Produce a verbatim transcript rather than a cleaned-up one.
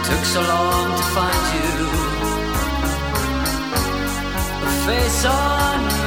Took so long to find you, a face on